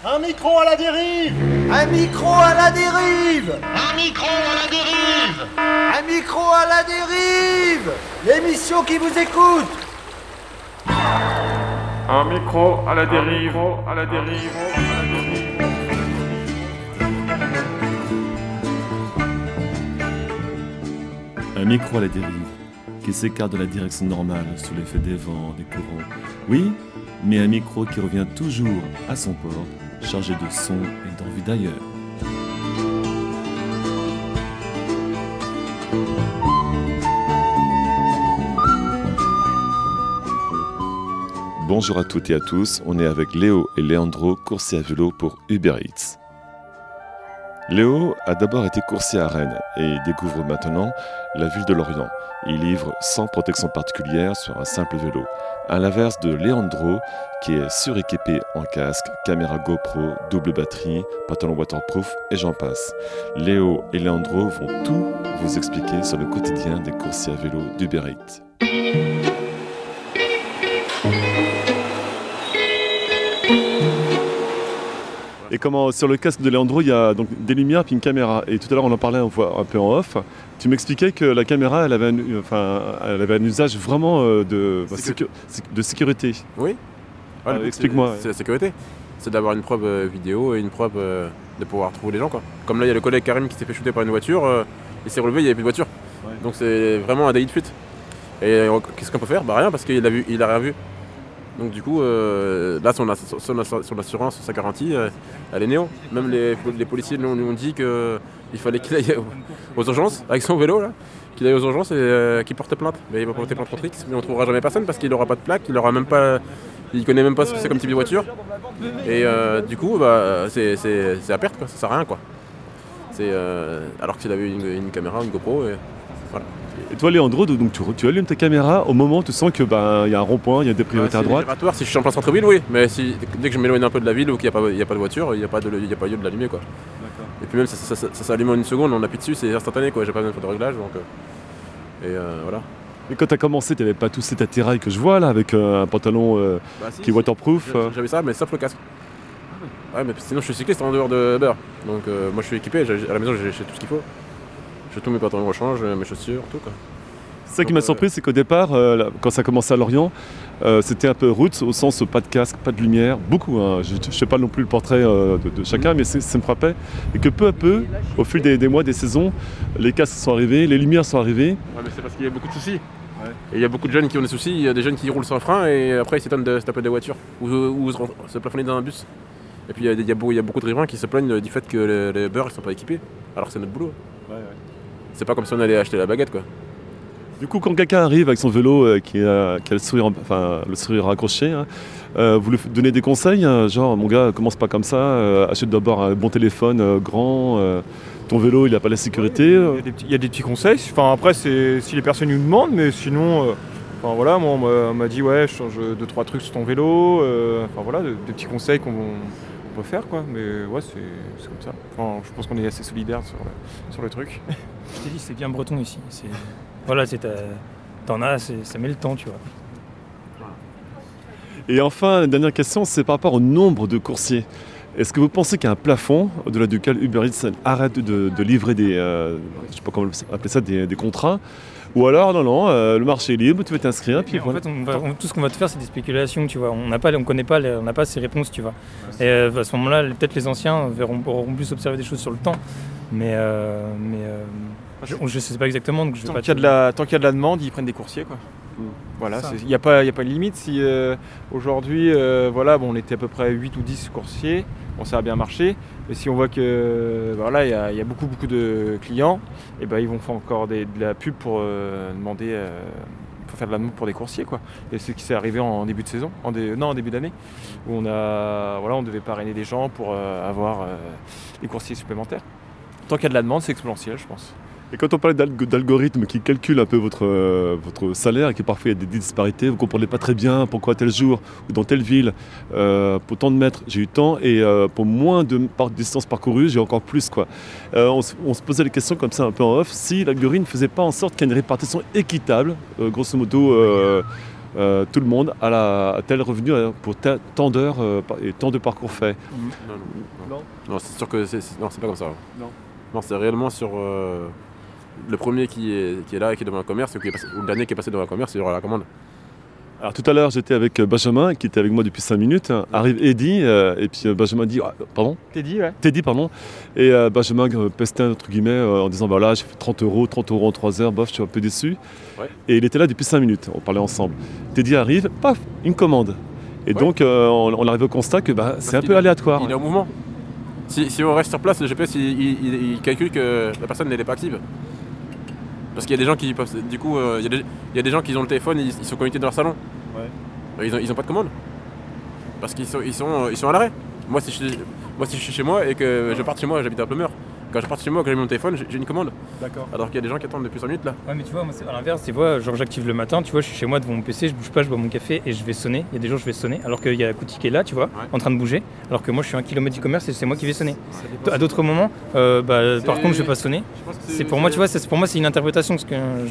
Un micro à la dérive! Un micro à la dérive! Un micro à la dérive! Un micro à la dérive! L'émission qui vous écoute! Un micro à la dérive, à la dérive. Un micro à la dérive, qui s'écarte de la direction normale sous l'effet des vents, des courants. Oui, mais un micro qui revient toujours à son port, chargé de son et d'envie d'ailleurs. Bonjour à toutes et à tous, on est avec Léo et Leandro, coursiers à vélo pour Uber Eats. Léo a d'abord été coursier à Rennes et découvre maintenant la ville de Lorient. Il livre sans protection particulière sur un simple vélo, à l'inverse de Leandro qui est suréquipé en casque, caméra GoPro, double batterie, pantalon waterproof et j'en passe. Léo et Leandro vont tout vous expliquer sur le quotidien des coursiers à vélo d'Uber Eats. Et comment sur le casque de Leandro, il y a donc des lumières puis une caméra. Et tout à l'heure, on en parlait un peu en off. Tu m'expliquais que la caméra, elle avait un usage vraiment de sécurité. Oui. Explique-moi. C'est la sécurité. C'est d'avoir une preuve vidéo et une preuve de pouvoir trouver les gens, quoi. Comme là, il y a le collègue Karim qui s'est fait shooter par une voiture. Il s'est relevé, il n'y avait plus de voiture. Ouais. Donc c'est vraiment un délit de fuite. Et qu'est-ce qu'on peut faire ? Rien, parce qu'il a rien vu. Donc du coup, là, son assurance, sa garantie, elle est néo. Même les policiers nous ont dit qu'il fallait qu'il aille aux urgences, avec son vélo, là, qu'il aille aux urgences et qu'il porte plainte. Mais il va porter plainte contre X, mais on ne trouvera jamais personne parce qu'il n'aura pas de plaque, il connaît même pas ce que c'est comme type de voiture. Et du coup, c'est à perte, quoi. Ça sert à rien, quoi. Alors que s'il avait une caméra, une GoPro, et voilà. Et toi, Leandro, donc tu allumes ta caméra au moment où tu sens qu'il y a un rond-point, il y a des priorités à droite. Si je suis en plein centre-ville, oui, mais dès que je m'éloigne un peu de la ville ou qu'il n'y a pas de voiture, il n'y a pas lieu de l'allumer, quoi. D'accord. Et puis même ça s'allume en une seconde, on appuie dessus, c'est instantané, quoi. J'ai pas besoin de faire de réglage, donc voilà. Et quand tu as commencé, tu n'avais pas tout cet attirail que je vois là, avec un pantalon qui est waterproof. J'avais ça, mais sauf le casque. Ouais, mais sinon je suis cycliste en dehors de Uber, donc moi je suis équipé, à la maison j'ai tout ce qu'il faut. J'ai tous mes pantalons de rechange, mes chaussures, tout, quoi. Ça qui m'a surpris, c'est qu'au départ, quand ça commençait à Lorient, c'était un peu route, au sens pas de casque, pas de lumière, beaucoup. Hein. Je ne sais pas non plus le portrait de chacun, mais ça me frappait. Et que peu à peu, au fil des mois, des saisons, les casques sont arrivés, les lumières sont arrivées. Ouais, mais c'est parce qu'il y a beaucoup de soucis. Ouais. Et il y a beaucoup de jeunes qui ont des soucis, il y a des jeunes qui roulent sans frein et après ils s'étonnent de se taper des voitures ou se plafonner dans un bus. Et puis il y a beaucoup de riverains qui se plaignent du fait que les beurs ne sont pas équipés, alors que c'est notre boulot. Ouais. C'est pas comme si on allait acheter la baguette, quoi. Du coup, quand quelqu'un arrive avec son vélo qui a le sourire raccroché, hein, vous lui donnez des conseils, genre mon gars, commence pas comme ça, achète d'abord un bon téléphone grand, ton vélo il n'a pas la sécurité. Il y a des petits conseils, après c'est si les personnes nous demandent, mais sinon, voilà, moi on m'a dit ouais, je change 2-3 trucs sur ton vélo, des petits conseils qu'on peut faire, quoi, mais ouais, c'est comme ça. Je pense qu'on est assez solidaires sur le truc. Je t'ai dit, c'est bien breton ici. Voilà, t'en as, ça met le temps, tu vois. Et enfin, la dernière question, c'est par rapport au nombre de coursiers. Est-ce que vous pensez qu'il y a un plafond au-delà duquel Uber Eats arrête de livrer je sais pas comment appeler ça, des contrats? Ou alors, non, le marché est libre, tu vas t'inscrire. Puis voilà. En fait, tout ce qu'on va te faire, c'est des spéculations, tu vois. On n'a pas ces réponses, tu vois. Et à ce moment-là, peut-être les anciens auront plus observé des choses sur le temps. Mais je ne sais pas exactement. Donc tant qu'il y a de la demande, ils prennent des coursiers, quoi. Voilà, il n'y a pas de limite. Si aujourd'hui, on était à peu près 8 ou 10 coursiers, ça a bien marché. Mais si on voit que il y a beaucoup de clients, et ils vont faire encore de la pub pour demander, pour faire de la demande pour des coursiers, quoi. Et c'est ce qui s'est arrivé en début de saison, en début d'année, où on devait parrainer des gens pour avoir des coursiers supplémentaires. Tant qu'il y a de la demande, c'est exponentiel, je pense. Et quand on parle d'algorithmes qui calculent un peu votre salaire et que parfois il y a des disparités, vous ne comprenez pas très bien pourquoi tel jour ou dans telle ville, pour tant de mètres j'ai eu tant et pour moins de distance parcourue j'ai encore plus, quoi. On se posait des questions comme ça un peu en off, si l'algorithme ne faisait pas en sorte qu'il y ait une répartition équitable, grosso modo tout le monde a tel revenu pour tant d'heures et tant de parcours faits. Non, c'est sûr que non, c'est pas comme ça. Non, c'est réellement sur le premier qui est là et qui est devant un commerce ou le dernier qui est passé devant un commerce, il aura la commande. Alors tout à l'heure, j'étais avec Benjamin, qui était avec moi depuis 5 minutes. Arrive Eddy, et puis Benjamin dit... pardon ? Teddy, pardon. Et Benjamin pestait, entre guillemets, en disant, voilà, j'ai fait 30 euros en 3 heures, bof, je suis un peu déçu. Ouais. Et il était là depuis 5 minutes, on parlait ensemble. Teddy arrive, paf, une commande. Et donc, on arrive au constat que c'est un peu aléatoire. Il est en mouvement. Si on reste sur place, le GPS, il calcule que la personne n'est pas active. Parce qu'il y a des gens qui peuvent. Du coup, il y a des gens qui ont le téléphone, ils sont connectés dans leur salon. Ouais. Ils ont pas de commande. Parce qu'ils sont à l'arrêt. Moi, si je suis chez moi et que je parte chez moi, j'habite à Plumeur. Quand je parte chez moi, que j'ai mon téléphone, j'ai une commande. D'accord. Alors qu'il y a des gens qui attendent depuis 5 minutes là. Ouais, mais tu vois, moi c'est à l'inverse, tu vois, genre j'active le matin, tu vois, je suis chez moi devant mon PC, je bouge pas, je bois mon café et je vais sonner. Il y a des jours je vais sonner, alors qu'il y a Kouti qui est là, tu vois, en train de bouger, alors que moi je suis 1 kilomètre du commerce et c'est moi qui vais sonner. À d'autres moments, par contre, je vais pas sonner. C'est pour moi, tu vois, pour moi c'est une interprétation parce que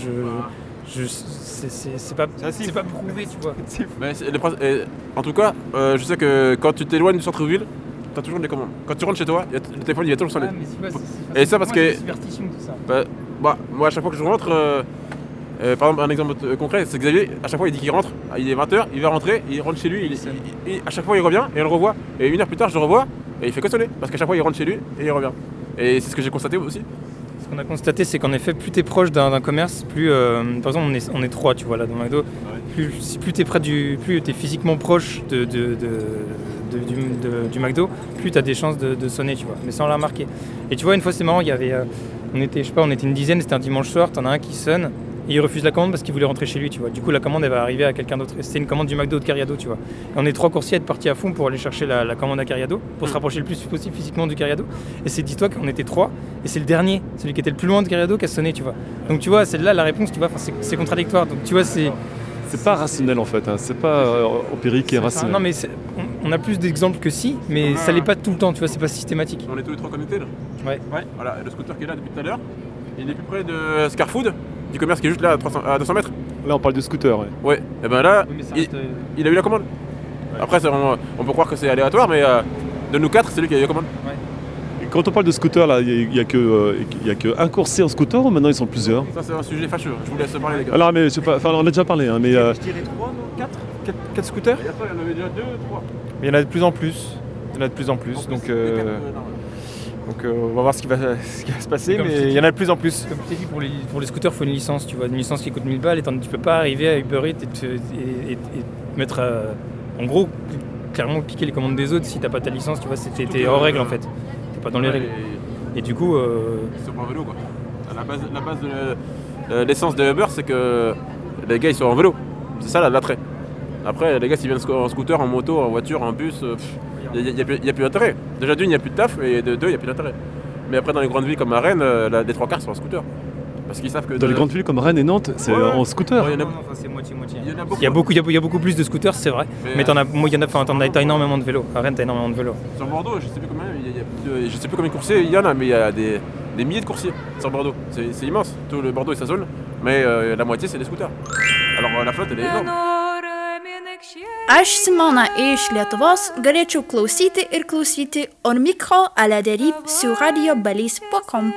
c'est pas prouvé, tu vois. Mais en tout cas, je sais que quand tu t'éloignes du centre-ville, t'as toujours des commandes. Quand tu rentres chez toi, le téléphone il va toujours sonner. Et ça parce que. C'est superstition tout ça. Moi à chaque fois que je rentre, par exemple un exemple concret, c'est Xavier, à chaque fois il dit qu'il rentre, il est 20h, il va rentrer, il rentre chez lui, à chaque fois il revient et on le revoit. Et 1 heure plus tard je le revois et il fait que sonner. Parce qu'à chaque fois il rentre chez lui et il revient. Et c'est ce que j'ai constaté aussi. Ce qu'on a constaté, c'est qu'en effet, plus tu es proche d'un commerce, plus, par exemple, on est 3, tu vois, là, dans McDo, plus tu es plus tu es physiquement proche du McDo, plus tu as des chances de sonner, tu vois, mais sans la remarquer. Et tu vois, une fois, c'est marrant, il y avait, on était une dizaine, c'était un dimanche soir, t'en as un qui sonne, et il refuse la commande parce qu'il voulait rentrer chez lui, tu vois. Du coup, la commande, elle va arriver à quelqu'un d'autre. C'était une commande du McDo de Cariado, tu vois. Et on est 3 coursiers à être partis à fond pour aller chercher la commande à Cariado, pour se rapprocher le plus possible physiquement du Cariado. Et c'est, dis-toi qu'on était 3, et c'est le dernier, celui qui était le plus loin de Cariado, qui a sonné, tu vois. Donc tu vois, c'est là la réponse, tu vois, c'est contradictoire. Donc tu vois, c'est pas rationnel en fait, hein. C'est pas empirique et rationnel. Non mais on a plus d'exemples que si, mais ça l'est pas tout le temps, tu vois, c'est pas systématique. On est tous les 3 connectés là. Ouais. Voilà, le scooter qui est là depuis tout à l'heure, il est plus près de Scarfood, du commerce qui est juste là à 200 mètres. Là on parle de scooter, ouais. Ouais, et ben là, il a eu la commande. Ouais. Après on peut croire que c'est aléatoire, mais de nous 4, c'est lui qui a eu la commande. Ouais. Et quand on parle de scooter, là, il y a que un coursier en scooter ou maintenant ils sont plusieurs? Ça c'est un sujet fâcheux, je vous laisse parler les gars. Alors mais on a déjà parlé, hein, mais... Je dirais 3, non 4 scooters. Et après il y en avait déjà 2, 3. Mais il y en a de plus en plus. Donc on va voir ce qui va se passer, mais il y en a de plus en plus. Comme tu t'es dit, pour les scooters, il faut une licence, tu vois, une licence qui coûte 1000 balles, et tu peux pas arriver à Uber Eats et mettre, en gros, clairement piquer les commandes des autres si t'as pas ta licence, tu vois, t'es hors règle en fait, t'es pas dans les règles. Et du coup... C'est pas en vélo quoi. La base de l'essence de Uber, c'est que les gars ils sont en vélo, c'est ça l'attrait. Après les gars s'ils viennent en scooter, en moto, en voiture, en bus... Il n'y a plus d'intérêt. Déjà d'une, il n'y a plus de taf, et de deux, il n'y a plus d'intérêt. Mais après, dans les grandes villes comme à Rennes, les 3 quarts sont en scooter. Parce qu'ils savent que... Dans les grandes villes comme Rennes et Nantes, c'est en scooter. Non, c'est moitié-moitié. Il y a beaucoup plus de scooters, c'est vrai. Mais t'as énormément de vélos. À Rennes, t'as énormément de vélos. Sur Bordeaux, je sais plus combien de coursiers il y en a, mais il y a des milliers de coursiers sur Bordeaux. C'est immense. Tout le Bordeaux et sa zone. Mais la moitié, c'est des scooters. Alors la flotte, elle est énorme. Aš Simona iš Lietuvos galėčiau klausyti Ormikro à la dérive sur radiobalise.com.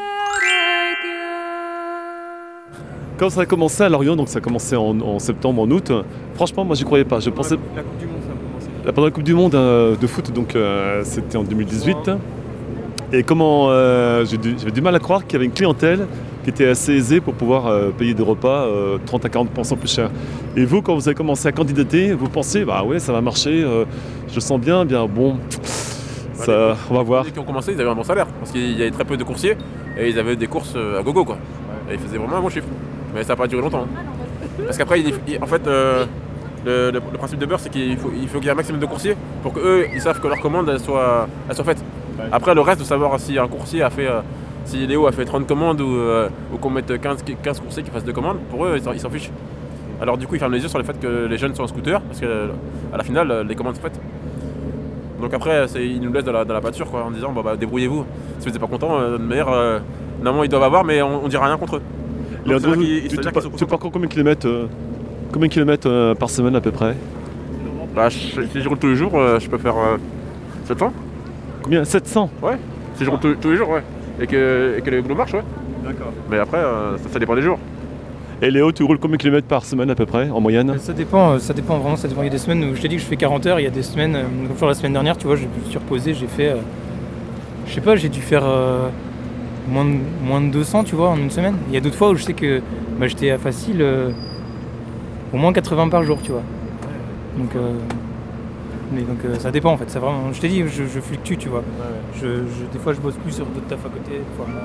Quand ça a commencé à Lorient, donc ça a commencé en septembre, en août, franchement moi j'y croyais pas. Je pensais... La Coupe du Monde, ça a commencé. Pendant la Coupe du Monde de foot, donc c'était en 2018. Et comment j'avais du mal à croire qu'il y avait une clientèle qui était assez aisée pour pouvoir payer des repas 30 à 40% plus cher. Et vous, quand vous avez commencé à candidater, vous pensez, bah ouais, ça va marcher, je sens bien bon, ça, on va voir. Ceux qui ont commencé, ils avaient un bon salaire, parce qu'il y avait très peu de coursiers, et ils avaient des courses à gogo, quoi. Et ils faisaient vraiment un bon chiffre. Mais ça n'a pas duré longtemps. Parce qu'après, en fait, le principe de Uber, c'est qu'il faut qu'il y ait un maximum de coursiers pour qu'eux, ils savent que leur commande, elle soit faite. Après, le reste, de savoir si un coursier a fait... si Léo a fait 30 commandes ou qu'on mette 15 coursiers qui fassent 2 commandes, pour eux, ils s'en fichent. Alors du coup, ils ferment les yeux sur le fait que les jeunes sont en scooter, parce qu'à la finale, les commandes sont faites. Donc après, ils nous laissent dans la pâture, quoi, en disant bah, débrouillez-vous. Si vous n'êtes pas content, normalement ils doivent avoir, mais on dira rien contre eux. Tu parcours combien de kilomètres Combien de kilomètres par semaine à peu près? Bah, si je roule tous les jours, je peux faire 700. Combien? 700? Ouais. Si je roule tous les jours, ouais. Et que le boulot marche, ouais. D'accord. Mais après, ça dépend des jours. Et Léo, tu roules combien de kilomètres par semaine à peu près, en moyenne? Ça dépend vraiment, ça dépend. Il y a des semaines où je t'ai dit que je fais 40 heures, il y a des semaines, comme la semaine dernière, tu vois, je me suis reposé, j'ai fait, je sais pas, j'ai dû faire moins de 200, tu vois, en une semaine. Il y a d'autres fois où je sais que j'étais à facile au moins 80 par jour, tu vois. Donc, ça dépend en fait, ça vraiment, je t'ai dit, je fluctue, tu vois. Des fois je bosse plus sur d'autres tafs à côté, des fois moins.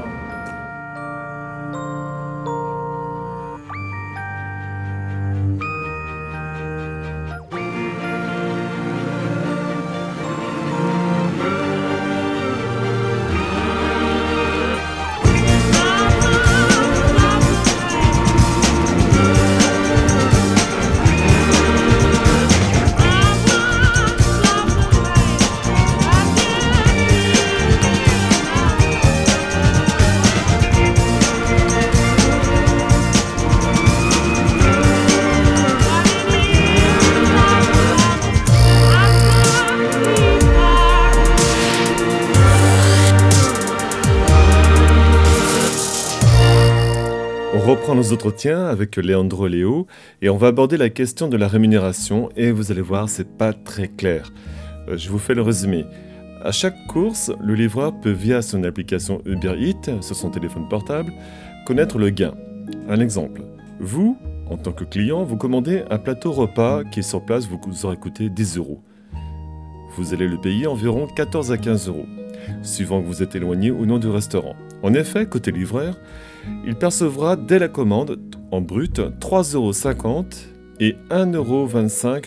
On reprend nos entretiens avec Leandro et Léo et on va aborder la question de la rémunération et vous allez voir, c'est pas très clair. Je vous fais le résumé. À chaque course, le livreur peut via son application Uber Eats sur son téléphone portable connaître le gain. Un exemple, vous, en tant que client, vous commandez un plateau repas qui sur place vous aurait coûté 10 €. Vous allez le payer environ 14 à 15 €, suivant que vous êtes éloigné ou non du restaurant. En effet, côté livreur, il percevra dès la commande, en brut, 3,50 € et 1,25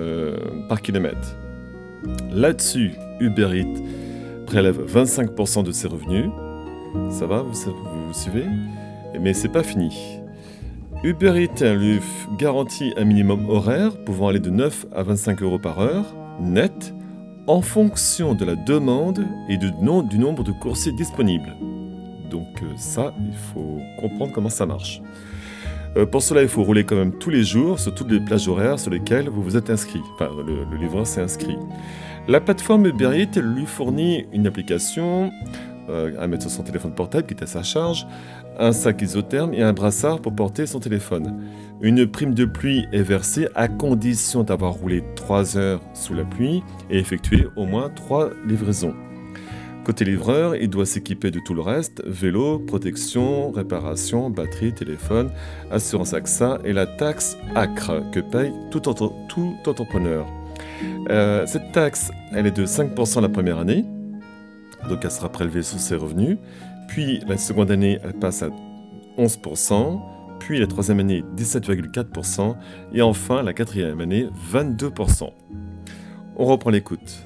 € par kilomètre. Là-dessus, Uber Eats prélève 25% de ses revenus. Ça va, vous suivez? Mais c'est pas fini. Uber Eats lui garantit un minimum horaire pouvant aller de 9 à 25 € par heure, net, en fonction de la demande et du nombre de coursiers disponibles. Donc ça, il faut comprendre comment ça marche. Pour cela, il faut rouler quand même tous les jours sur toutes les plages horaires sur lesquelles vous vous êtes inscrit. Enfin, le livreur s'est inscrit. La plateforme Uber Eats lui fournit une application à mettre sur son téléphone portable qui est à sa charge, un sac isotherme et un brassard pour porter son téléphone. Une prime de pluie est versée à condition d'avoir roulé 3 heures sous la pluie et effectué au moins 3 livraisons. Côté livreur, il doit s'équiper de tout le reste, vélo, protection, réparation, batterie, téléphone, assurance AXA et la taxe ACRE que paye tout entrepreneur. Cette taxe, elle est de 5% la première année, donc elle sera prélevée sur ses revenus, puis la seconde année, elle passe à 11%, puis la troisième année, 17,4%, et enfin la quatrième année, 22%. On reprend l'écoute.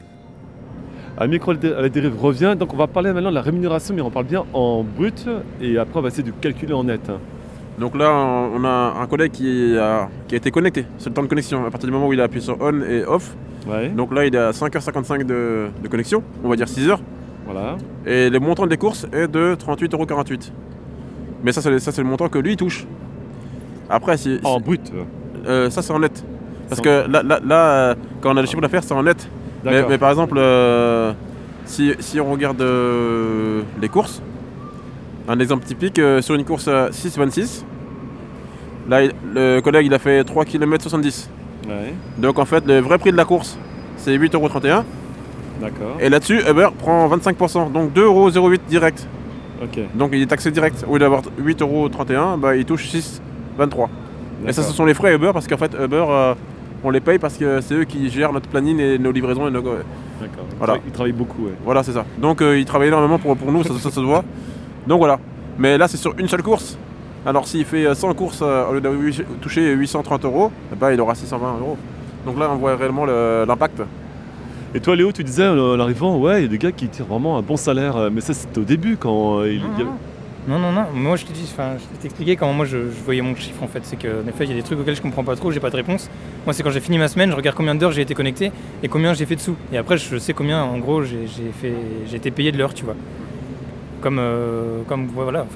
Un micro à la dérive revient, donc on va parler maintenant de la rémunération, mais on parle bien en brut, et après on va essayer de calculer en net. Donc là, on a un collègue qui a été connecté, c'est le temps de connexion, à partir du moment où il a appuyé sur on et off. Ouais. Donc là, il est à 5h55 de connexion, on va dire 6 heures. Voilà. Et le montant des courses est de 38,48 €. Mais ça, c'est le montant que lui, il touche. Après, en brut ça, c'est en net. Parce que là, quand on a le chiffre d'affaires, c'est en net. Mais par exemple, si on regarde les courses, un exemple typique, sur une course 6,26, là, le collègue il a fait 3 km 70. Ouais. Donc en fait, le vrai prix de la course, c'est 8,31 €. D'accord. Et là-dessus, Uber prend 25%, donc 2,08 € direct. Okay. Donc il est taxé direct. Au lieu d'avoir 8,31 €, il touche 6,23 €. Et ça, ce sont les frais Uber, parce qu'en fait, Uber, on les paye parce que c'est eux qui gèrent notre planning et nos livraisons. Et D'accord. Voilà. Ils travaillent beaucoup, ouais. Voilà, c'est ça. Donc ils travaillent énormément pour nous, ça se voit. Donc voilà. Mais là, c'est sur une seule course. Alors s'il fait 100 courses, au lieu de toucher 830 €, il aura 620 €. Donc là, on voit réellement l'impact. Et toi, Léo, tu disais en arrivant, ouais, il y a des gars qui tirent vraiment un bon salaire. Mais ça, c'était au début quand il y avait... Non. Moi, je t'ai expliqué comment moi je voyais mon chiffre en fait. C'est qu'en effet, il y a des trucs auxquels je comprends pas trop, j'ai pas de réponse. Moi, c'est quand j'ai fini ma semaine, je regarde combien d'heures j'ai été connecté et combien j'ai fait de sous. Et après, je sais combien, en gros, j'ai été payé de l'heure, tu vois. Comme voilà, en fait.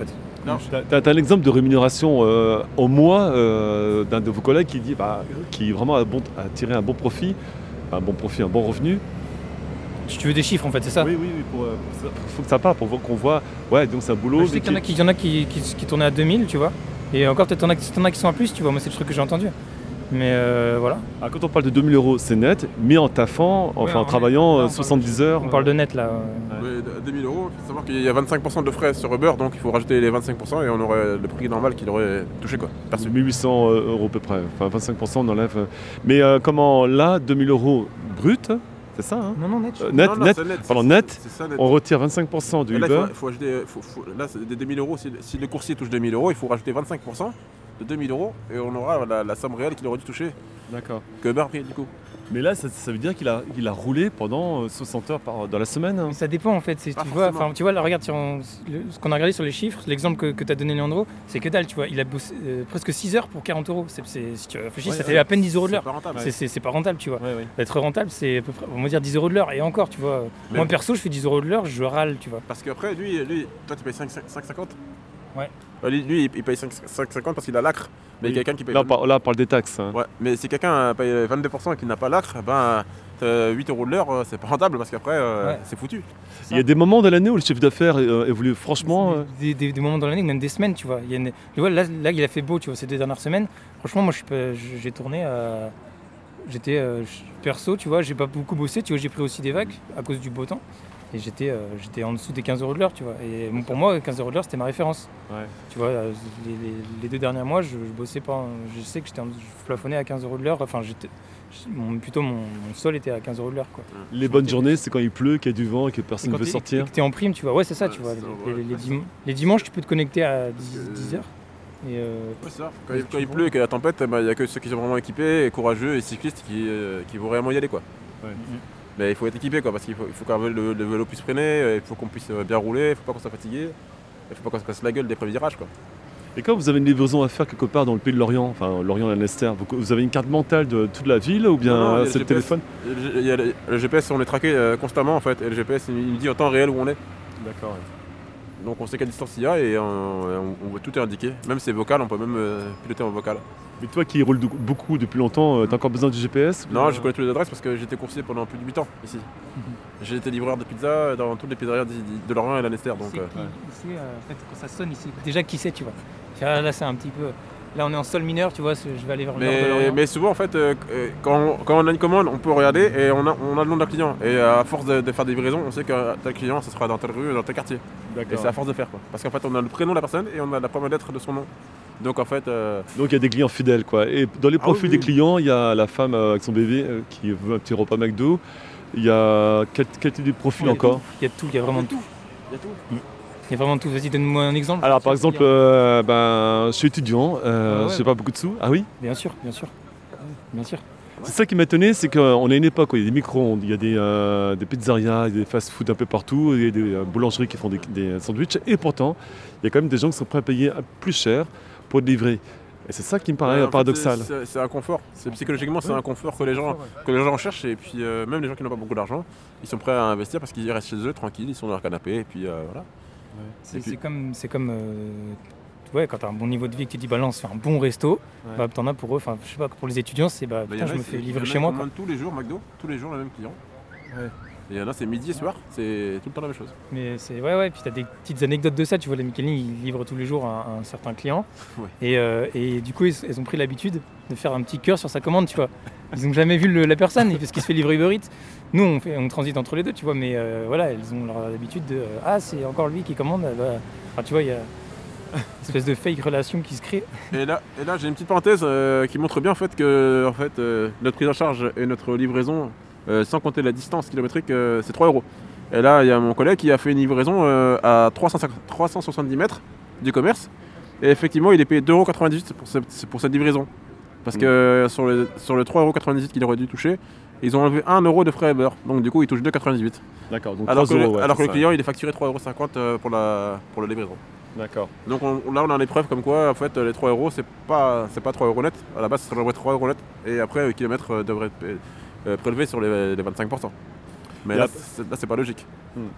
Non. T'as un exemple de rémunération au mois d'un de vos collègues qui vraiment a tiré un bon profit, un bon revenu. Si tu veux des chiffres en fait, c'est ça? Oui, faut que ça parte pour qu'on voit. Ouais, donc c'est un boulot. Je sais qu'il y en a qui tournaient à 2000, tu vois. Et encore peut-être t'en as qui sont à plus, tu vois. Moi c'est le truc que j'ai entendu. Mais voilà. Alors, quand on parle de 2000 € c'est net, mais en taffant, en travaillant 70 heures. On parle de net là. À 2000 €, il faut savoir qu'il y a 25% de frais sur Uber, donc il faut rajouter les 25% et on aurait le prix normal qu'il aurait touché quoi. 1800 € à peu près, enfin 25% on enlève. Mais comment là, 2000 € brut, c'est ça hein? Non, net. Net, c'est net. Pardon, net, C'est ça, net. on retire 25% de Là, Uber. il faut ajouter, là c'est des 2000 €, si le coursier touche 2000 €, il faut rajouter 25% de 2000 € et on aura la somme réelle qu'il aurait dû toucher. D'accord. Que Uber paye du coup. Mais là, ça veut dire qu'il a roulé pendant 60 heures dans la semaine hein. Mais ça dépend en fait. Tu vois, là, regarde, ce qu'on a regardé sur les chiffres, l'exemple que tu as donné Leandro, c'est que dalle, tu vois. Il a bossé presque 6 heures pour 40 €. Si tu réfléchis, ça fait à peine 10 € de l'heure. C'est pas rentable, tu vois. Ouais. Être rentable, c'est à peu près, on va dire 10 € de l'heure. Et encore, tu vois. Moi perso, je fais 10 € de l'heure, je râle, tu vois. Parce qu'après, lui, toi tu payes 5,50 €. Ouais. Lui, il paye 5,50 parce qu'il a l'acre. Mais quelqu'un qui paye. Là, on parle des taxes. Hein. Ouais, mais si quelqu'un paye 22% et qu'il n'a pas l'acre, 8 € de l'heure, c'est pas rentable parce qu'après, c'est foutu. Il y a des moments de l'année où le chiffre d'affaires évolue franchement. Des moments dans l'année, même des semaines, tu vois. Tu vois là, il a fait beau, tu vois, ces 2 dernières semaines. Franchement, moi, j'ai tourné à. J'étais perso, tu vois, j'ai pas beaucoup bossé, tu vois, j'ai pris aussi des vagues à cause du beau temps. Et j'étais en dessous des 15 € de l'heure, tu vois. Et pour moi, 15 € de l'heure, c'était ma référence. Ouais. Tu vois, les 2 derniers mois, je bossais pas. Je sais que je plafonnais à 15 € de l'heure. Enfin, mon sol était à 15 € de l'heure, quoi. Les bonnes journées, c'est quand il pleut, qu'il y a du vent et que personne ne veut sortir. Et que t'es en prime, tu vois. Ouais, c'est ça, tu vois. Les dimanches, tu peux te connecter à 10 heures. Et c'est ça. Quand il pleut et qu'il y a la tempête, il n'y a que ceux qui sont vraiment équipés, et courageux et cyclistes qui vont réellement y aller, quoi. Ouais. Mais il faut être équipé, quoi, parce qu'il faut quand le vélo puisse freiner, il faut qu'on puisse bien rouler, il ne faut pas qu'on soit fatigué, il ne faut pas qu'on se casse la gueule des premiers virages, quoi. Et quand vous avez une livraison à faire quelque part dans le pays de Lorient, enfin Lorient et Lanester, vous avez une carte mentale de toute la ville ou bien Non, c'est le téléphone? Il y a le GPS, on est traqué constamment en fait, et le GPS il nous dit en temps réel où on est. D'accord. Ouais. Donc on sait quelle distance il y a et tout est indiqué. Même si c'est vocal, on peut même piloter en vocal. Mais toi qui roules beaucoup depuis longtemps, t'as encore besoin du GPS? Non, je connais toutes les adresses parce que j'étais coursier pendant plus de 8 ans ici. J'ai été livreur de pizza dans toutes les pizzerias de Lorient et Lanester. Donc, ici, en fait, quand ça sonne ici, déjà qui sait, tu vois. Là, c'est un petit peu. Là, on est en sol mineur, tu vois, je vais aller vers le nord de Lorient. Mais souvent, en fait, quand on a une commande, on peut regarder et on a le nom d'un client. Et à force de faire des livraisons, on sait que tel client, ce sera dans telle rue, dans tel quartier. Et c'est à force de faire, quoi. Parce qu'en fait, on a le prénom de la personne et on a la première lettre de son nom. Donc, en fait. Donc, il y a des clients fidèles, quoi. Et dans les profils des clients, il y a la femme avec son bébé qui veut un petit repas McDo. Il y a quel type de profil encore? Il y a tout, il y a vraiment tout. Il y a vraiment tout. Vas-y, donne-moi un exemple. Alors, par exemple, je suis étudiant, je n'ai pas beaucoup de sous. Ah oui? Bien sûr. C'est ça qui m'a étonné, c'est qu'on a une époque où il y a des micro-ondes, il y a des pizzerias, des fast-food un peu partout, il y a des boulangeries qui font des sandwichs, et pourtant, il y a quand même des gens qui sont prêts à payer plus cher pour être livrés. Et c'est ça qui me paraît paradoxal. C'est un confort. Psychologiquement, c'est un confort que les gens cherchent. Et puis, même les gens qui n'ont pas beaucoup d'argent, ils sont prêts à investir parce qu'ils restent chez eux tranquilles, ils sont dans leur canapé. Et puis, voilà. Ouais. C'est comme quand tu as un bon niveau de vie, que tu dis, là, on se fait un bon resto, t'en as pour eux. Enfin, je sais pas, pour les étudiants, c'est je me fais livrer chez moi. On commande tous les jours McDo, tous les jours le même client. Ouais. Et il y en a, c'est midi et soir, c'est tout le temps la même chose. Mais c'est puis tu as des petites anecdotes de ça, tu vois, les Michelin, ils livrent tous les jours un certain client. Ouais. Et du coup, ils ont pris l'habitude de faire un petit cœur sur sa commande, tu vois. Ils n'ont jamais vu la personne parce qu'il se fait livrer Uber Eats. Nous, on transite entre les deux, tu vois, mais ils ont leur habitude de c'est encore lui qui commande. Enfin, tu vois, il y a une espèce de fake relation qui se crée. Et là j'ai une petite parenthèse qui montre bien en fait que notre prise en charge et notre livraison, sans compter la distance kilométrique, c'est 3 €. Et là, il y a mon collègue qui a fait une livraison à 370 mètres du commerce. Et effectivement, il est payé 2,98 € pour cette livraison. Parce que sur le 3,98 € qu'il aurait dû toucher, ils ont enlevé 1 € de frais Uber. Donc du coup, il touche 2,98 €. D'accord. Donc alors que le client, il est facturé 3,50 € pour la livraison. D'accord. Donc là, on a les preuves comme quoi, en fait, les 3 €, c'est pas 3 € net. À la base, ça devrait être 3 € net. Et après, le kilomètre devrait être prélevé sur les 25%. Mais là, c'est pas logique.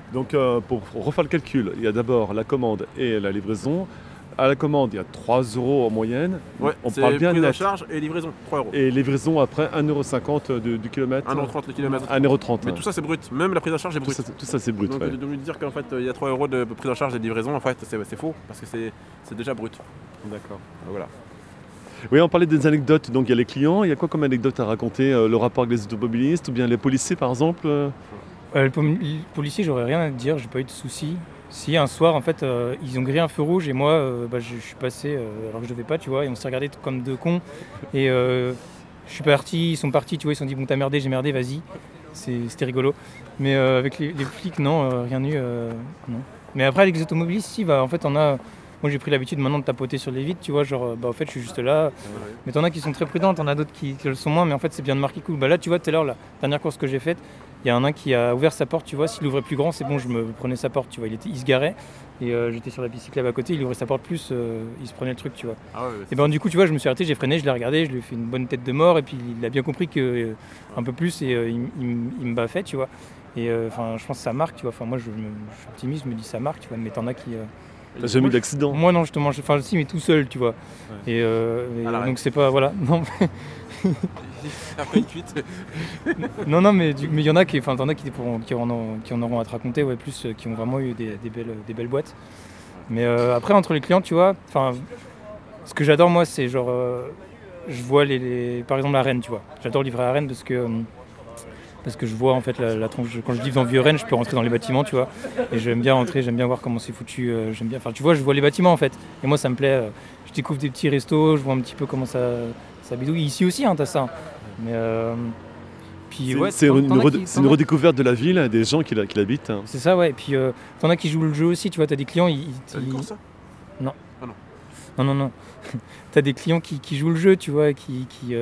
Donc pour refaire le calcul, il y a d'abord la commande et la livraison. À la commande, il y a 3 € en moyenne. Ouais, on c'est parle bien prise en net. charge et livraison, 3 €. Et livraison après 1,50 € du kilomètre. 1,30 € le kilomètre. 1,30 €. Mais tout ça c'est brut, même la prise en charge est Tout brute. ça c'est brut. Donc Ouais. de nous dire qu'en fait il y a 3 € de prise en charge et de livraison, en fait c'est faux, parce que c'est déjà brut. D'accord. Voilà. Oui, on parlait des anecdotes. Donc il y a les clients. Il y a quoi comme anecdote à raconter le rapport avec les automobilistes ou bien les policiers par exemple Le policier, j'aurais rien à te dire, j'ai pas eu de soucis. Si un soir, en fait, ils ont grillé un feu rouge et moi, je suis passé alors que je devais pas, tu vois, et on s'est regardé comme deux cons. Et je suis parti, ils sont partis, tu vois, ils se sont dit bon t'as merdé, j'ai merdé, vas-y. C'était rigolo. Mais avec les flics, non, rien eu, non. Mais après avec les automobilistes, si, en fait, moi j'ai pris l'habitude maintenant de tapoter sur les vitres, tu vois, genre en fait je suis juste là. Mais t'en as qui sont très prudents, t'en as d'autres qui le sont moins, mais en fait c'est bien de marquer cool. Là tu vois tout à l'heure, la dernière course que j'ai faite, il y en a un qui a ouvert sa porte, tu vois, s'il ouvrait plus grand c'est bon, je me prenais sa porte, tu vois, il se garait et j'étais sur la piste cyclable à côté, il ouvrait sa porte plus, il se prenait le truc, tu vois. Et du coup tu vois, je me suis arrêté, j'ai freiné, je l'ai regardé, je lui ai fait une bonne tête de mort et puis il a bien compris que un peu plus et il me baffait, tu vois. Et je pense que ça marque, tu vois, moi je suis optimiste, je me dis ça marque, tu vois, mais t'en as qui... T'as jamais eu d'accident? Moi non justement, si mais tout seul, tu vois. Ouais. Et donc c'est pas, voilà, non. Après une cuite. non mais il y en a qui en auront à te raconter, ouais, plus qui ont vraiment eu des belles boîtes. Mais après entre les clients, tu vois, ce que j'adore moi c'est genre je vois par exemple la Rennes, tu vois. J'adore livrer à Rennes parce que je vois en fait la tronche. Quand je livre dans Vieux-Rennes, je peux rentrer dans les bâtiments, tu vois. Et j'aime bien rentrer, j'aime bien voir comment c'est foutu. Tu vois, je vois les bâtiments en fait. Et moi ça me plaît. Je découvre des petits restos, je vois un petit peu comment ça bidouille. Ici aussi, t'as ça. Mais puis c'est une redécouverte de la ville, des gens qui l'habitent. Hein. C'est ça, ouais. Et puis t'en as qui jouent le jeu aussi, tu vois. T'as des clients, ça Non. Ah non. Non. T'as des clients qui jouent le jeu, tu vois, qui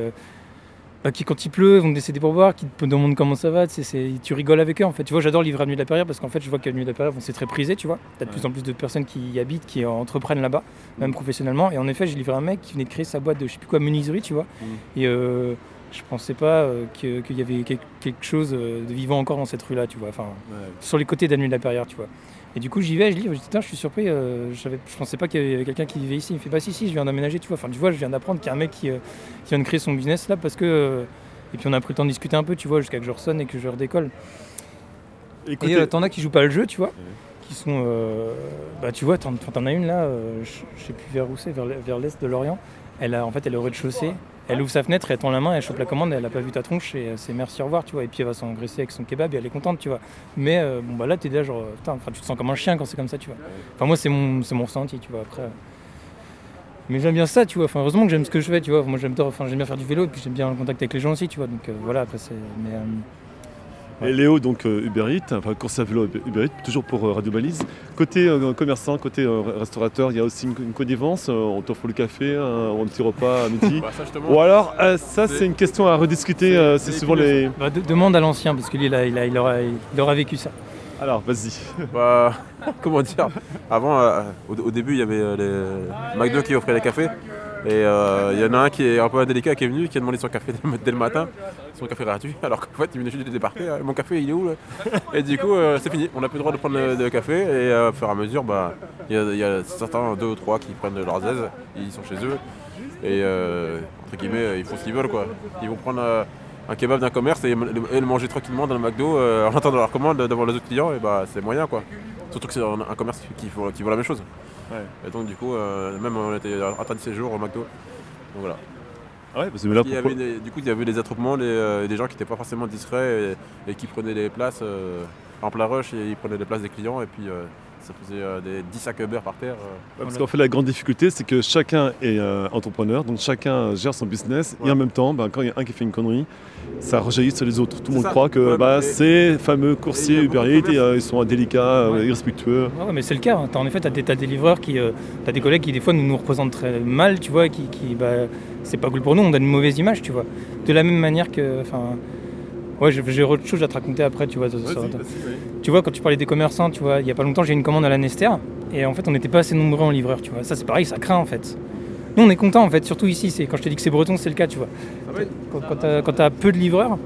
quand il pleut vont te laisser des pourboires, qui te demandent comment ça va, tu rigoles avec eux en fait. Tu vois, j'adore livrer à Nuit de la Perrière parce qu'en fait je vois qu'à Nuit de la Perrière c'est très prisé, tu vois. T'as de plus en plus de personnes qui y habitent, qui entreprennent là-bas, même professionnellement. Et en effet, j'ai livré un mec qui venait de créer sa boîte de je sais plus quoi, menuiserie, tu vois. Et je pensais pas qu'il y avait quelque chose de vivant encore dans cette rue-là, tu vois. Sur les côtés de la Nuit de la Perrière, tu vois. Et du coup j'y vais, je dis putain, je suis surpris, je pensais pas qu'il y avait quelqu'un qui vivait ici. Il me fait si, je viens d'aménager, tu vois. Tu vois, je viens d'apprendre qu'il y a un mec qui vient de créer son business là parce que et puis on a pris le temps de discuter un peu, tu vois, jusqu'à que je ressonne et que je redécolle. Et t'en as qui jouent pas le jeu, tu vois, qui sont tu vois, t'en as une là, je sais plus vers où c'est, vers l'est de Lorient. Elle est au rez-de-chaussée. Elle ouvre sa fenêtre, elle tend la main, elle chope la commande, elle a pas vu ta tronche et c'est merci, au revoir, tu vois. Et puis elle va s'engraisser avec son kebab et elle est contente, tu vois. Mais là t'es déjà genre, tu te sens comme un chien quand c'est comme ça, tu vois. Moi c'est mon ressenti, tu vois. Après, mais j'aime bien ça, tu vois. Heureusement que j'aime ce que je fais, tu vois. Moi j'aime bien faire du vélo et puis j'aime bien le contact avec les gens aussi, tu vois. Donc voilà, après c'est. Et Léo, donc Uber Eats, course à vélo Uber Eats, toujours pour Radio Balise. Côté commerçant, côté restaurateur, il y a aussi une connivence. On t'offre le café, un petit repas à midi. Ou alors, ça c'est une question à rediscuter. C'est souvent les. Demande à l'ancien parce qu'il il aura vécu ça. Alors, vas-y. Comment dire ? Avant, au début, il y avait les McDo qui offraient les cafés. Et il y en a un qui est un peu indélicat qui est venu, qui a demandé son café dès le matin, son café gratuit, alors qu'en fait il venait juste de débarquer, mon café il est où là ? Et du coup c'est fini, on n'a plus le droit de prendre le café et au fur et à mesure il y a certains, 2 ou 3 qui prennent leurs aises, ils sont chez eux et entre guillemets ils font ce qu'ils veulent quoi. Ils vont prendre un kebab d'un commerce et le manger tranquillement dans le McDo en attendant leur commande devant les autres clients et c'est moyen quoi. Surtout que c'est un commerce qui vaut la même chose. Ouais. Et donc du coup, même on était en train de séjour au McDo. Donc voilà. Ah ouais, parce que là, il y avait des attroupements, des gens qui n'étaient pas forcément discrets et qui prenaient des places en plein rush et ils prenaient des places des clients et puis ça faisait des 10 sacs Uber par terre. Parce qu'en fait la grande difficulté c'est que chacun est entrepreneur, donc chacun gère son business et en même temps quand il y a un qui fait une connerie, ça rejaillit sur les autres. Tout le monde croit que ces fameux coursiers Uber Eats ils sont indélicats, irrespectueux. Ouais, mais c'est le cas, en effet t'as des livreurs t'as des collègues qui des fois nous représentent très mal, tu vois, c'est pas cool pour nous, on donne une mauvaise image, tu vois. De la même manière que... Ouais, j'ai autre chose à te raconter après, tu vois. Tu vois, quand tu parlais des commerçants, tu vois, il y a pas longtemps, j'ai une commande à la Nester et en fait, on n'était pas assez nombreux en livreur, tu vois. Ça, c'est pareil, ça craint en fait. Nous, on est contents en fait, surtout ici. Quand je te dis que c'est breton, c'est le cas, tu vois. Quand t'as peu de livreurs,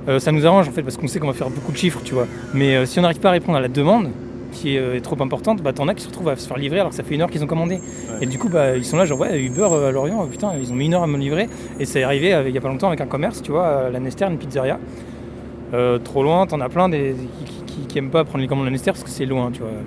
Ça nous arrange en fait parce qu'on sait qu'on va faire beaucoup de chiffres, tu vois. Mais si on n'arrive pas à répondre à la demande, qui est trop importante, t'en as qui se retrouvent à se faire livrer alors que ça fait 1 heure qu'ils ont commandé. Ouais. Et du coup, ils sont là, genre, Uber à Lorient, putain, ils ont mis 1 heure à me livrer. Et c'est arrivé il y a pas longtemps avec un commerce, tu vois, à la Nester, une pizzeria. Trop loin, t'en as plein qui aiment pas prendre les commandes de la Nester parce que c'est loin, tu vois.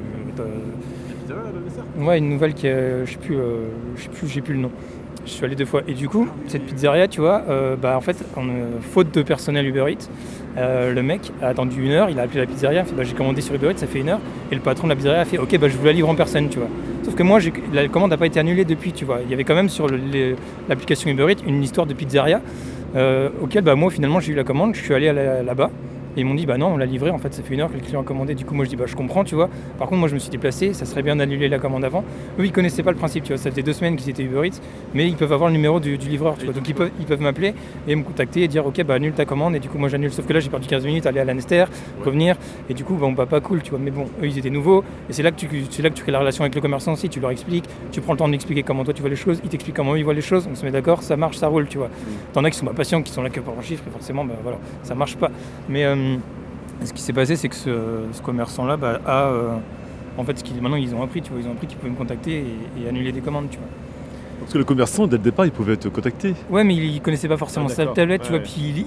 Ouais, une nouvelle qui est, je sais plus, j'ai plus le nom. Je suis allé 2 fois. Et du coup, cette pizzeria, tu vois, en fait, faute de personnel Uber Eats, le mec a attendu 1 heure, il a appelé la pizzeria, il fait j'ai commandé sur Uber Eats, ça fait 1 heure. Et le patron de la pizzeria a fait ok, je vous la livre en personne, tu vois. Sauf que moi, la commande n'a pas été annulée depuis, tu vois. Il y avait quand même sur l'application Uber Eats une histoire de pizzeria auquel moi finalement j'ai eu la commande, je suis allé là-bas. Et ils m'ont dit non, on l'a livré, en fait ça fait 1 heure que le client a commandé. Du coup moi je dis je comprends, tu vois. Par contre moi je me suis déplacé, ça serait bien d'annuler la commande avant. Eux ils connaissaient pas le principe, tu vois, ça faisait 2 semaines qu'ils étaient Uber Eats, mais ils peuvent avoir le numéro du livreur, tu vois. Donc ils peuvent m'appeler et me contacter et dire ok annule ta commande, et du coup moi j'annule. Sauf que là j'ai perdu 15 minutes, aller à la Nester, revenir, et du coup pas cool, tu vois. Mais bon, eux ils étaient nouveaux, et c'est là que tu crées la relation avec le commerçant aussi, tu leur expliques, tu prends le temps de l'expliquer comment toi tu vois les choses, ils t'expliquent comment ils voient les choses, on se met d'accord, ça marche, ça roule, tu vois. T'en as qui sont pas patients, qui sont là que pour un chiffre, et forcément voilà, ça marche pas. Mais ce qui s'est passé, c'est que ce commerçant-là en fait, maintenant ils ont appris, tu vois, qu'ils pouvaient me contacter et annuler des commandes, tu vois. Parce que le commerçant, dès le départ, il pouvait te contacter. Ouais, mais il connaissait pas forcément sa tablette, tu vois, puis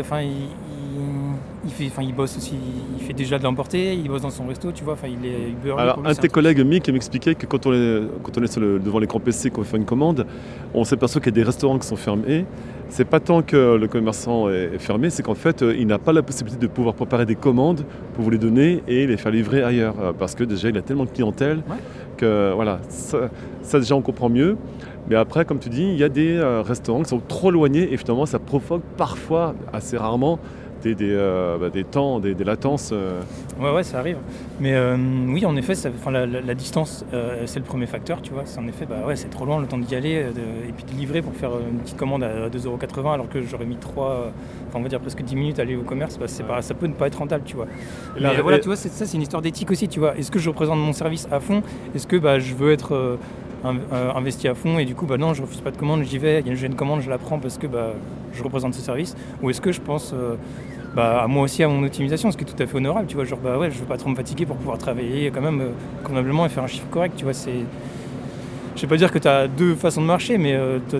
il bosse aussi, il fait déjà de l'emporter, il bosse dans son resto, tu vois, il est Uber. Alors, un de tes collègues, Mick, m'expliquait que quand on est devant l'écran PC, qu'on fait une commande, on s'aperçoit qu'il y a des restaurants qui sont fermés. C'est pas tant que le commerçant est fermé, c'est qu'en fait, il n'a pas la possibilité de pouvoir préparer des commandes pour vous les donner et les faire livrer ailleurs. Parce que déjà, il a tellement de clientèle que voilà, ça déjà on comprend mieux. Mais après, comme tu dis, il y a des restaurants qui sont trop éloignés et finalement, ça provoque parfois, assez rarement, des temps, des latences. Ouais, ça arrive. Mais oui, en effet, la distance, c'est le premier facteur, tu vois. C'est en effet, c'est trop loin le temps d'y aller et puis de livrer pour faire une petite commande à 2,80 € alors que j'aurais mis on va dire presque 10 minutes à aller au commerce, ça peut ne pas être rentable, tu vois. Tu vois, c'est une histoire d'éthique aussi, tu vois. Est-ce que je représente mon service à fond ? Est-ce que je veux être investi à fond et du coup, non, je refuse pas de commande, j'y vais, j'ai une commande, je la prends parce que je représente ce service ? Ou est-ce que je pense à moi aussi, à mon optimisation, ce qui est tout à fait honorable, tu vois, je veux pas trop me fatiguer pour pouvoir travailler quand même convenablement et faire un chiffre correct, tu vois, je vais pas dire que tu as 2 façons de marcher, mais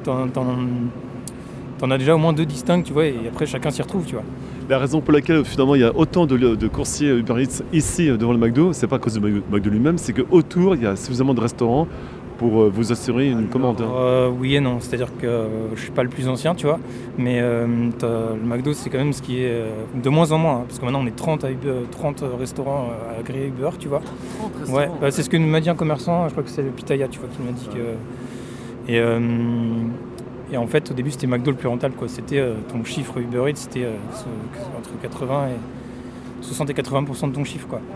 t'en as déjà au moins 2 distinctes, tu vois, et après chacun s'y retrouve, tu vois. La raison pour laquelle finalement il y a autant de coursiers Uber Eats ici devant le McDo, c'est pas à cause du McDo lui-même, c'est qu'autour il y a suffisamment de restaurants pour vous assurer une commande. Oui et non, c'est-à-dire que je suis pas le plus ancien, tu vois, mais le McDo c'est quand même ce qui est de moins en moins, parce que maintenant on est 30 restaurants agréés Uber, tu vois. 30 restaurants. Ouais, c'est ce que m'a dit un commerçant, je crois que c'est le Pitaya, tu vois, qui m'a dit que... Et en fait au début c'était McDo le plus rentable, quoi. C'était ton chiffre Uber Eats, c'était entre 60 et 80% de ton chiffre, quoi.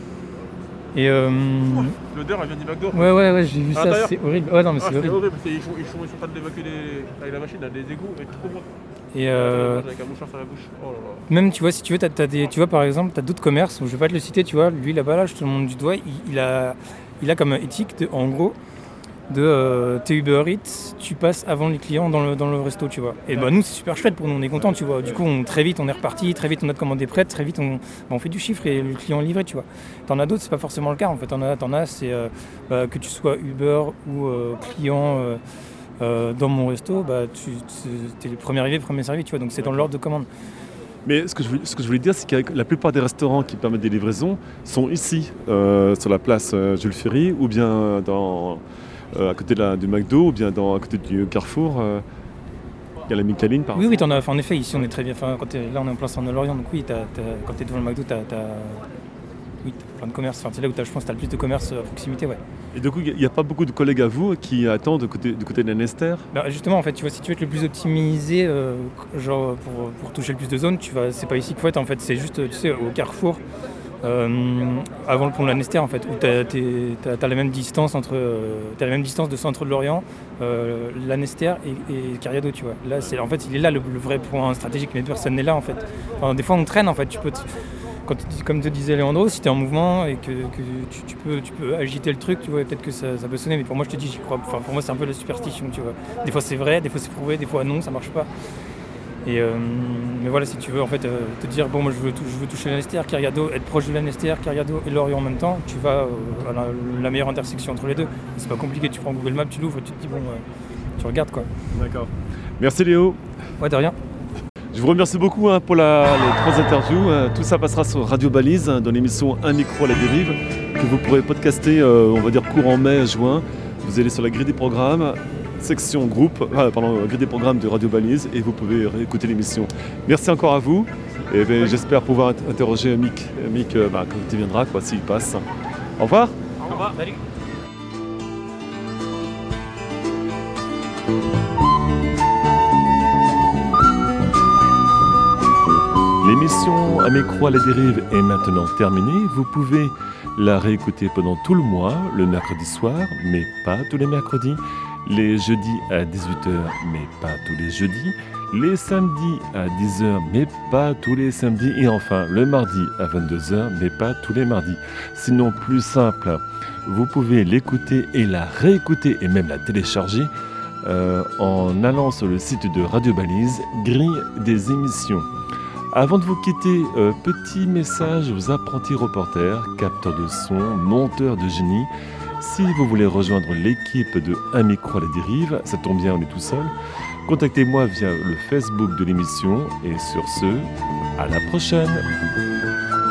Et l'odeur elle vient du McDo. Ouais, j'ai vu ça, c'est horrible. Ouais, non, mais c'est horrible. Parce qu'ils sont en train de l'évacuer avec la machine, des égouts, mais trop bon. Et avec un mouchoir sur la bouche. Oh là là. Même tu vois, si tu veux, tu vois par exemple, t'as d'autres commerces, je vais pas te le citer, tu vois, lui là-bas, je te le montre du doigt, il a comme éthique en gros t'es Uber Eats, tu passes avant les clients dans le resto, tu vois. Et nous c'est super chouette pour nous, on est contents, tu vois. Du coup très vite on est reparti, très vite on a commandé prête, très vite on fait du chiffre et le client est livré, tu vois. T'en as d'autres, c'est pas forcément le cas en fait. T'en as c'est que tu sois Uber ou client dans mon resto, t'es le premier arrivé, premier servi, tu vois. Donc c'est dans l'ordre de commande. Mais ce que je voulais dire, c'est que la plupart des restaurants qui permettent des livraisons sont ici, sur la place Jules Ferry, ou bien à côté du McDo, ou bien à côté du Carrefour. Il y a la Micaline, par exemple. Oui, t'en as. En effet, ici on est très bien. Là, on est en plein centre de Lorient, donc oui, quand t'es devant le McDo, t'as plein de commerces. C'est là où je pense que t'as le plus de commerce à proximité, ouais. Et du coup, il n'y a pas beaucoup de collègues à vous qui attendent du côté de la Nester ? Justement, en fait, tu vois, si tu veux être le plus optimisé, genre pour toucher le plus de zones, c'est pas ici qu'il faut être, en fait, c'est juste, tu sais, au Carrefour. Avant le pont de la Nester, en fait, où t'as la même distance de centre de Lorient, la Nester et Cariado, tu vois. Là, il est là le vrai point stratégique, mais personne n'est là, en fait. Enfin, des fois, on traîne, en fait. Comme te disait Leandro, si t'es en mouvement et que tu peux agiter le truc, tu vois, peut-être que ça peut sonner. Mais pour moi, je te dis, j'y crois. Enfin, pour moi, c'est un peu la superstition, tu vois. Des fois, c'est vrai, des fois, c'est prouvé, des fois, non, ça marche pas. Mais voilà, si tu veux en fait te dire bon moi je veux toucher l'Annester, Cariado, être proche de l'Annester, Cariado et Lorient en même temps, tu vas à la meilleure intersection entre les deux. C'est pas compliqué, tu prends Google Maps, tu l'ouvres, tu te dis bon tu regardes quoi. D'accord. Merci Léo. Ouais, de rien. Je vous remercie beaucoup pour les 3 interviews. Tout ça passera sur Radio Balise dans l'émission Un micro à la dérive que vous pourrez podcaster on va dire courant mai, juin. Vous allez sur la grille des programmes, section groupe, grille des programmes de Radio Balise et vous pouvez réécouter l'émission. Merci encore à vous et j'espère pouvoir interroger Mick quand il viendra s'il passe. Au revoir. Au revoir. Salut. L'émission Un micro à la dérive est maintenant terminée. Vous pouvez la réécouter pendant tout le mois, le mercredi soir, mais pas tous les mercredis, les jeudis à 18h, mais pas tous les jeudis, les samedis à 10h, mais pas tous les samedis, et enfin le mardi à 22h, mais pas tous les mardis. Sinon, plus simple, vous pouvez l'écouter et la réécouter et même la télécharger en allant sur le site de Radio Balise, grille des émissions. Avant de vous quitter, petit message aux apprentis reporters, capteurs de son, monteurs de génie. Si vous voulez rejoindre l'équipe de Un micro à la dérive, ça tombe bien, on est tout seul, contactez-moi via le Facebook de l'émission et sur ce, à la prochaine.